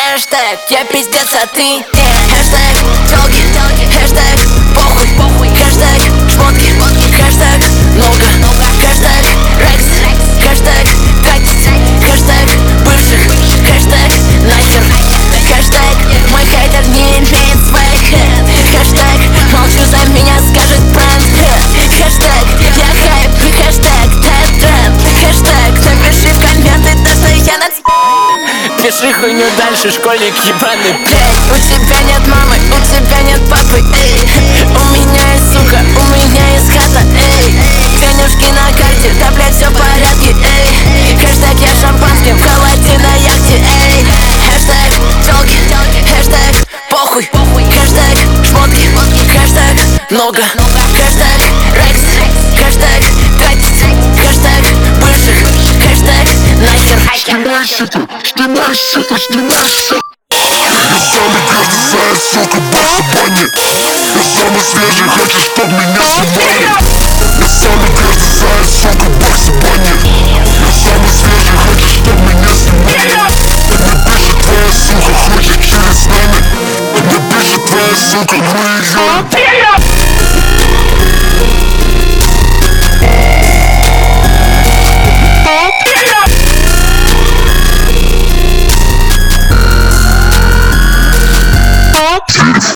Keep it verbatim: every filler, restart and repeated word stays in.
Хэштег я пиздец, а ты нет. Хэштег тёлки, хэштег похуй, хэштег шмотки, хэштег много, хэштег рекс, хэштег тратить, хэштег бывших, хэштег нахер, хэштег мой хейтер не имеет своих хэт, хэштег молчу, за меня скажет бренд, хэштег я хайп и хэштег тэп тренд, хэштег напиши в комменты то, что я над... Пиши хуйню дальше, школьник ебаный, блядь. У тебя нет мамы, у тебя нет папы, эй. У меня есть сука, у меня есть хата, эй. Денежки на карте, да блядь, все в порядке, эй. Хэштег я шампанским в холоде на яхте, эй. Хэштег тёлки, хэштег похуй, хэштег шмотки, хэштег много, хэштег рекс, хэштег тратить, хэштег бывших, хэштег нахер. Снимай сука, снимай сука, снимай сука. Я самый грязный заяц, сука, бакса бани. Я самый свежий, хочешь, чтоб меня снимали. Я самый грязный заяц, сука, бакса бани. Я самый свежий, хочешь, чтоб меня снимали. Не бежит твоя сука, хочет через с нами. Не бежит твоя сука, мы ее...